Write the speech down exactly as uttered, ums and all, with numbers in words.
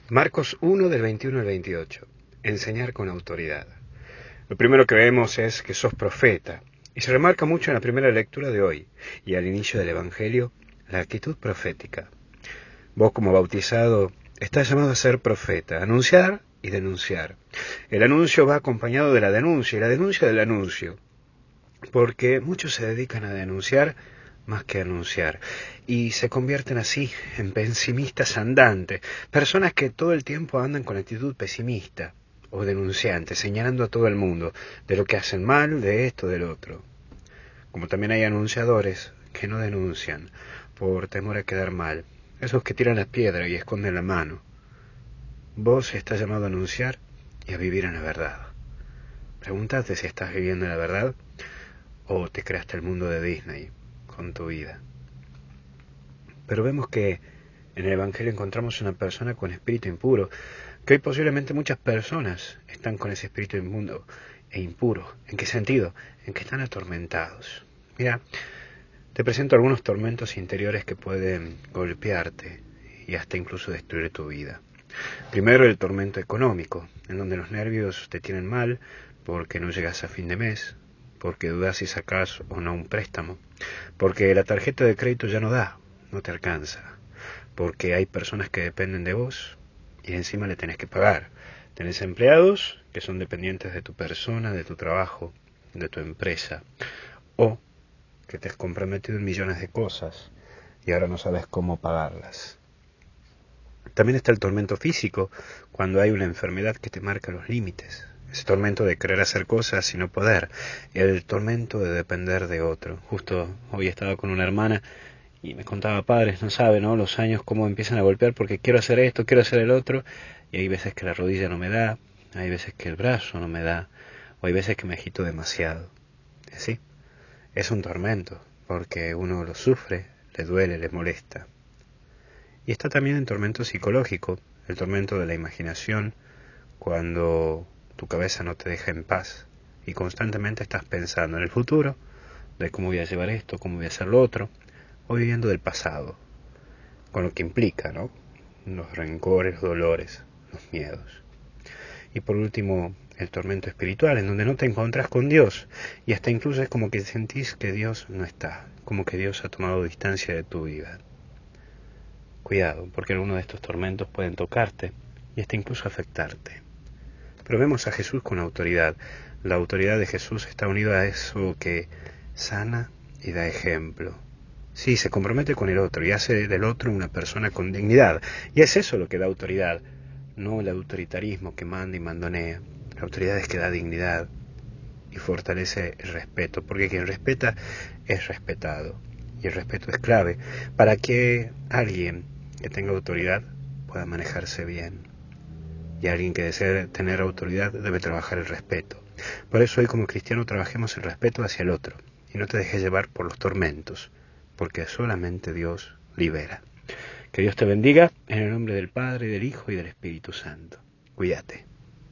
Marcos uno del veintiuno al veintiocho. Enseñar con autoridad. Lo primero que vemos es que sos profeta, y se remarca mucho en la primera lectura de hoy, y al inicio del Evangelio, la actitud profética. Vos como bautizado estás llamado a ser profeta, a anunciar y denunciar. El anuncio va acompañado de la denuncia, y la denuncia del anuncio, porque muchos se dedican a denunciar más que a anunciar, y se convierten así en pesimistas andantes, personas que todo el tiempo andan con actitud pesimista o denunciante, señalando a todo el mundo de lo que hacen mal, de esto, del otro. Como también hay anunciadores que no denuncian por temor a quedar mal, esos que tiran la piedra y esconden la mano. Vos estás llamado a anunciar y a vivir en la verdad. Pregúntate si estás viviendo en la verdad o te creaste el mundo de Disney con tu vida. Pero vemos que en el Evangelio encontramos una persona con espíritu impuro, que hoy posiblemente muchas personas están con ese espíritu inmundo e impuro. ¿En qué sentido? En que están atormentados. Mira, te presento algunos tormentos interiores que pueden golpearte y hasta incluso destruir tu vida. Primero, el tormento económico, en donde los nervios te tienen mal porque no llegas a fin de mes, porque dudas si sacas o no un préstamo, porque la tarjeta de crédito ya no da, no te alcanza, porque hay personas que dependen de vos y encima le tenés que pagar. Tenés empleados que son dependientes de tu persona, de tu trabajo, de tu empresa, o que te has comprometido en millones de cosas y ahora no sabes cómo pagarlas. También está el tormento físico, cuando hay una enfermedad que te marca los límites. Ese tormento de querer hacer cosas y no poder. El tormento de depender de otro. Justo hoy estaba con una hermana y me contaba, padres, no sabe, ¿no? Los años cómo empiezan a golpear porque quiero hacer esto, quiero hacer el otro. Y hay veces que la rodilla no me da, hay veces que el brazo no me da, o hay veces que me agito demasiado. ¿Sí? Es un tormento, porque uno lo sufre, le duele, le molesta. Y está también el tormento psicológico, el tormento de la imaginación, cuando tu cabeza no te deja en paz y constantemente estás pensando en el futuro, de cómo voy a llevar esto, cómo voy a hacer lo otro, o viviendo del pasado, con lo que implica, ¿no? Los rencores, los dolores, los miedos. Y por último, el tormento espiritual, en donde no te encontrás con Dios, y hasta incluso es como que sentís que Dios no está, como que Dios ha tomado distancia de tu vida. Cuidado, porque algunos de estos tormentos pueden tocarte y hasta incluso afectarte. Pero vemos a Jesús con autoridad. La autoridad de Jesús está unida a eso que sana y da ejemplo. Sí, se compromete con el otro y hace del otro una persona con dignidad. Y es eso lo que da autoridad, no el autoritarismo que manda y mandonea. La autoridad es que da dignidad y fortalece el respeto, porque quien respeta es respetado. Y el respeto es clave para que alguien que tenga autoridad pueda manejarse bien. Y alguien que desee tener autoridad debe trabajar el respeto. Por eso hoy como cristiano trabajemos el respeto hacia el otro y no te dejes llevar por los tormentos, porque solamente Dios libera. Que Dios te bendiga en el nombre del Padre, del Hijo y del Espíritu Santo. Cuídate.